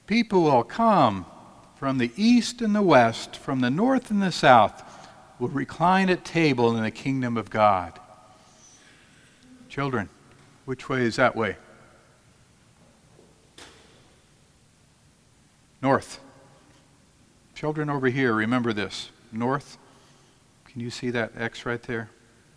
People will come from the east and the west, from the north and the south, will recline at table in the kingdom of God. Children, which way is that way? North. Children over here, remember this. North. Can you see that X right there?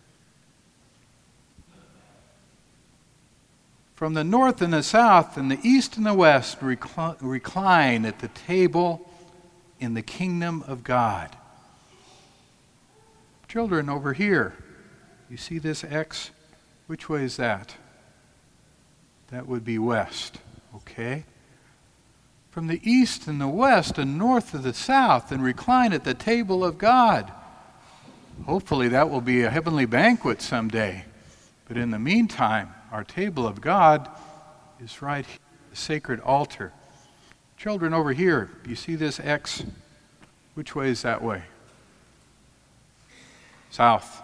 From the north and the south and the east and the west recline at the table in the kingdom of God. Children over here, you see this X? Which way is that? That would be west, okay? From the east and the west and north of the south and recline at the table of God. Hopefully that will be a heavenly banquet someday. But in the meantime, our table of God is right here, the sacred altar. Children over here, you see this X? Which way is that way? South.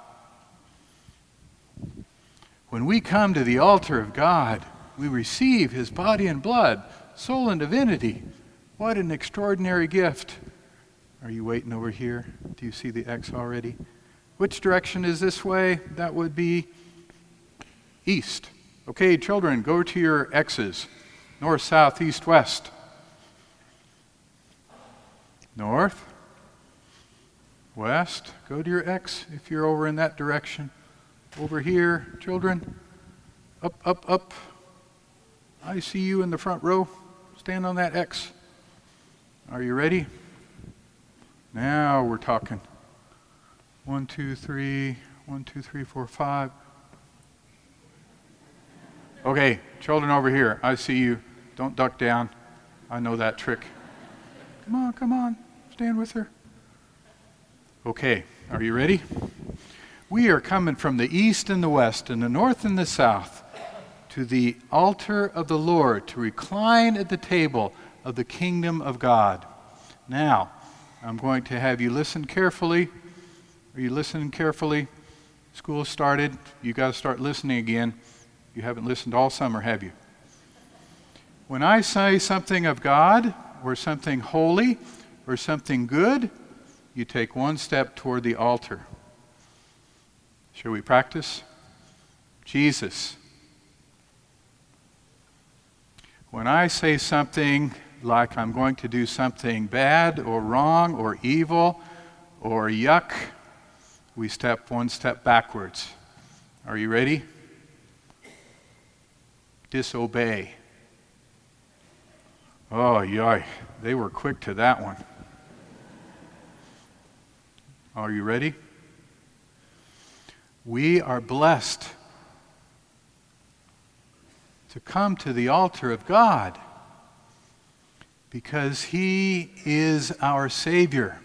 When we come to the altar of God, we receive his body and blood, soul and divinity. What an extraordinary gift. Are you waiting over here? Do you see the X already? Which direction is this way? That would be east. Okay, children, go to your X's. North, south, east, west. North, west. Go to your X if you're over in that direction. Over here, children. Up, up, up. I see you in the front row. Stand on that X. Are you ready? Now we're talking. 1, 2, 3. 1, 2, 3, 4, 5. Okay, children over here, I see you. Don't duck down. I know that trick. Come on. Stand with her. Okay, are you ready? We are coming from the east and the west and the north and the south to the altar of the Lord to recline at the table of the kingdom of God. Now, I'm going to have you listen carefully. Are you listening carefully? School started. You got to start listening again. You haven't listened all summer, have you? When I say something of God or something holy or something good, you take one step toward the altar. Shall we practice? Jesus. When I say something like I'm going to do something bad or wrong or evil or yuck, we step one step backwards. Are you ready? Disobey. Oh, yoy, they were quick to that one. Are you ready? We are blessed to come to the altar of God because he is our Savior.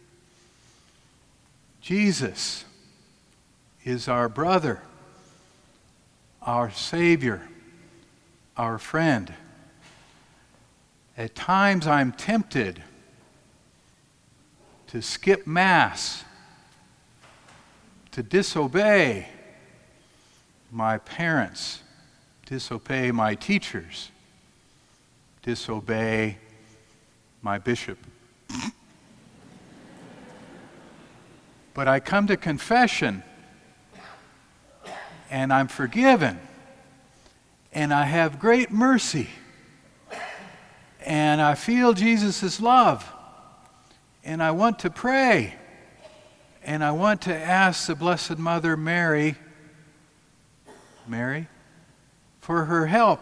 Jesus is our brother, our Savior, our friend. At times I'm tempted to skip Mass, to disobey my parents, disobey my teachers, disobey my bishop. But I come to confession and I'm forgiven and I have great mercy and I feel Jesus' love and I want to pray and I want to ask the Blessed Mother Mary for her help.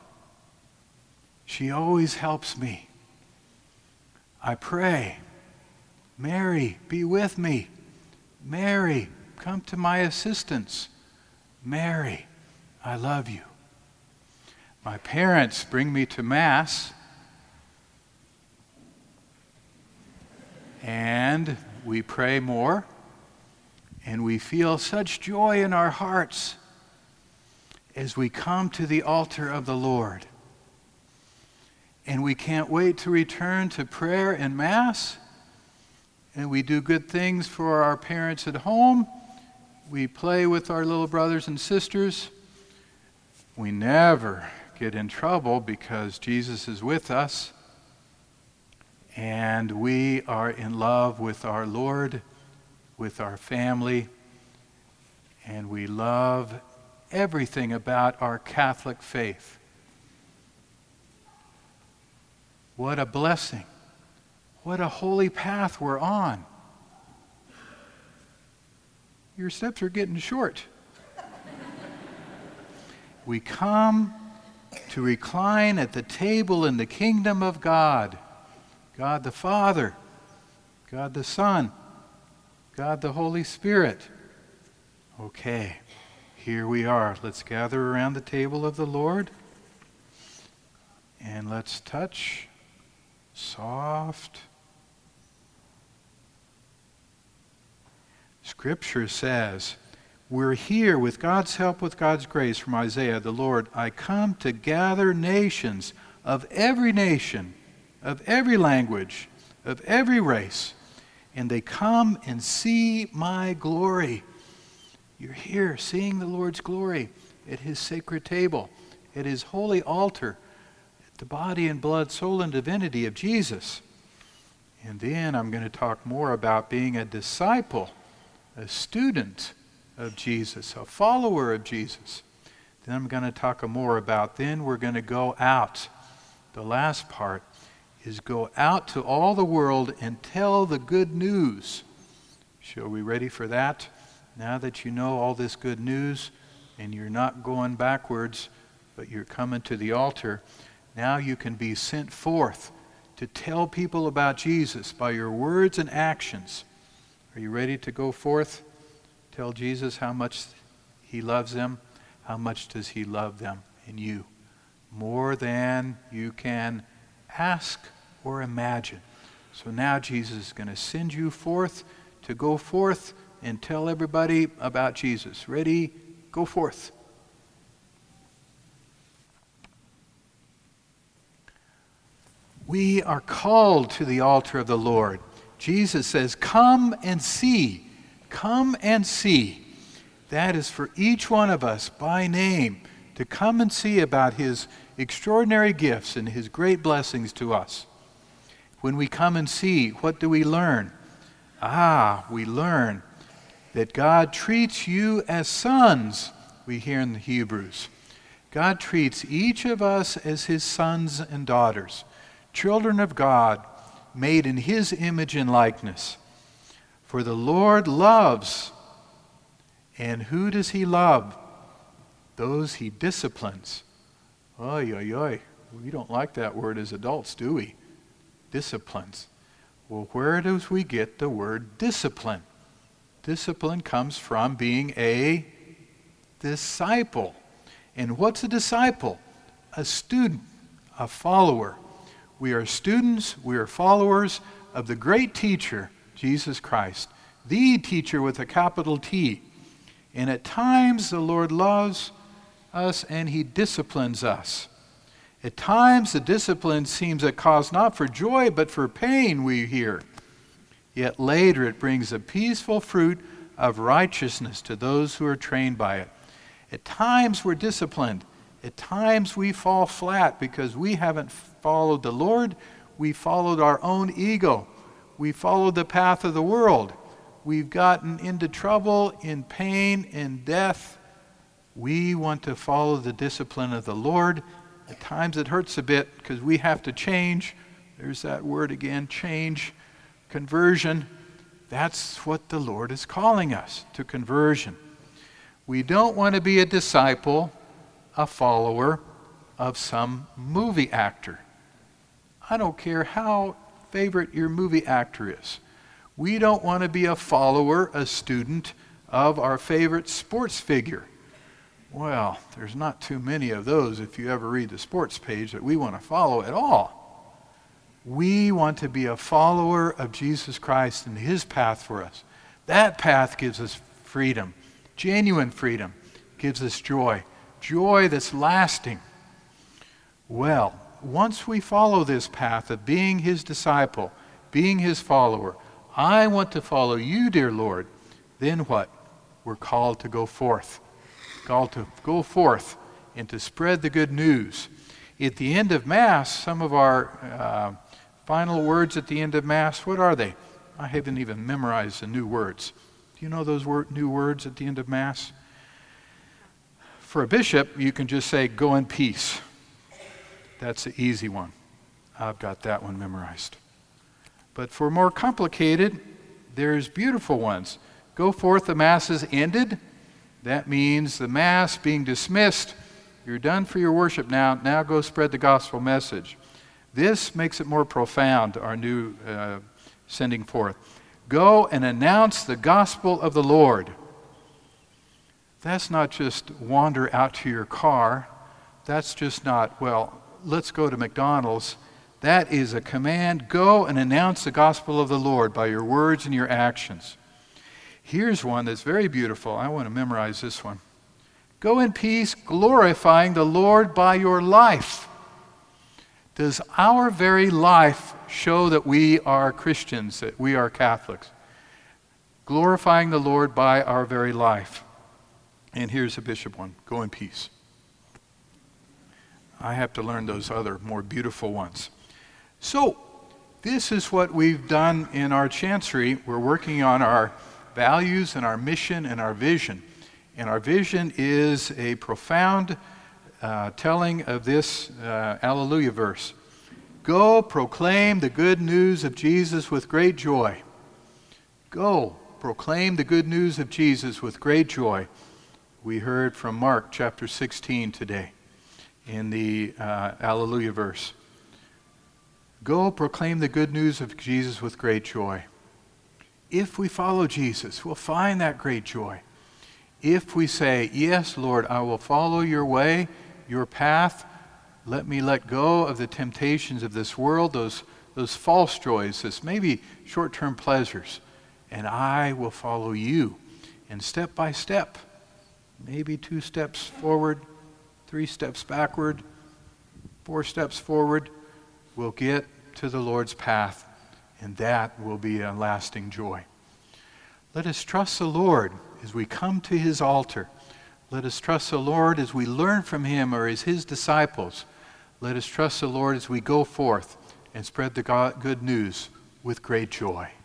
She always helps me. I pray, Mary, be with me. Mary, come to my assistance. Mary, I love you. My parents bring me to Mass, and we pray more, and we feel such joy in our hearts as we come to the altar of the Lord. And we can't wait to return to prayer and Mass. And we do good things for our parents at home. We play with our little brothers and sisters. We never get in trouble because Jesus is with us. and we are in love with our Lord, with our family, and we love everything about our Catholic faith. What a blessing. What a holy path we're on. Your steps are getting short. We come to recline at the table in the kingdom of God. God the Father, God the Son, God the Holy Spirit. Okay, here we are. Let's gather around the table of the Lord and let's touch soft. Scripture says, we're here with God's help, with God's grace, from Isaiah, the Lord, I come to gather nations of every nation, of every language, of every race, and they come and see my glory. You're here seeing the Lord's glory at his sacred table, at his holy altar, at the body and blood, soul and divinity of Jesus. And then I'm going to talk more about being a disciple, a student of Jesus, a follower of Jesus. Then I'm going to talk more about, then we're going to go out. The last part is go out to all the world and tell the good news. So are we ready for that? Now that you know all this good news and you're not going backwards, but you're coming to the altar, now you can be sent forth to tell people about Jesus by your words and actions. Are you ready to go forth? Tell Jesus how much he loves them. How much does he love them and you? More than you can ask or imagine. So now Jesus is going to send you forth to go forth and tell everybody about Jesus. Ready? Go forth. We are called to the altar of the Lord. Jesus says, come and see. Come and see. That is for each one of us by name to come and see about his extraordinary gifts and his great blessings to us. When we come and see, what do we learn? We learn that God treats you as sons, we hear in the Hebrews. God treats each of us as his sons and daughters, children of God, made in his image and likeness. For the Lord loves, and who does he love? Those he disciplines. Oy, oy, oy. We don't like that word as adults, do we? Disciplines. Well, where do we get the word discipline? Discipline comes from being a disciple. And what's a disciple? A student, a follower. We are students, we are followers of the great teacher, Jesus Christ, the teacher with a capital T. And at times the Lord loves us and he disciplines us. At times the discipline seems a cause not for joy but for pain, we hear. Yet later it brings a peaceful fruit of righteousness to those who are trained by it. At times we're disciplined. At times we fall flat because we haven't followed the Lord. We followed our own ego. We followed the path of the world. We've gotten into trouble, in pain, in death. We want to follow the discipline of the Lord. At times it hurts a bit because we have to change. There's that word again, change, conversion. That's what the Lord is calling us, to conversion. We don't want to be a disciple, a follower of some movie actor. I don't care how favorite your movie actor is. We don't want to be a follower, a student of our favorite sports figure. Well, there's not too many of those if you ever read the sports page that we want to follow at all. We want to be a follower of Jesus Christ and his path for us. That path gives us freedom, genuine freedom, gives us joy, joy that's lasting. Well, once we follow this path of being his disciple, being his follower, I want to follow you, dear Lord. Then what? We're called to go forth. Called to go forth and to spread the good news. At the end of Mass, some of our final words at the end of Mass, what are they? I haven't even memorized the new words. Do you know those new words at the end of Mass? For a bishop, you can just say, go in peace. That's the easy one. I've got that one memorized. But for more complicated, there's beautiful ones. Go forth, the Mass is ended. That means the Mass being dismissed. You're done for your worship now. Now go spread the gospel message. This makes it more profound, our new sending forth. Go and announce the gospel of the Lord. That's not just wander out to your car. That's just not, well, let's go to McDonald's. That is a command. Go and announce the gospel of the Lord by your words and your actions. Here's one that's very beautiful. I want to memorize this one. Go in peace, glorifying the Lord by your life. Does our very life show that we are Christians, that we are Catholics? Glorifying the Lord by our very life. And here's a bishop one. Go in peace. I have to learn those other more beautiful ones. So, this is what we've done in our chancery. We're working on our values and our mission and our vision. And our vision is a profound telling of this Alleluia verse. Go proclaim the good news of Jesus with great joy. Go proclaim the good news of Jesus with great joy. We heard from Mark chapter 16 today in the Alleluia verse. Go proclaim the good news of Jesus with great joy. If we follow Jesus, we'll find that great joy. If we say, yes, Lord, I will follow your way, your path, let me let go of the temptations of this world, those false joys, this maybe short-term pleasures, and I will follow you. And step by step, maybe 2 steps forward, 3 steps backward, 4 steps forward, we'll get to the Lord's path, and that will be a lasting joy. Let us trust the Lord as we come to his altar. Let us trust the Lord as we learn from him or as his disciples. Let us trust the Lord as we go forth and spread the good news with great joy.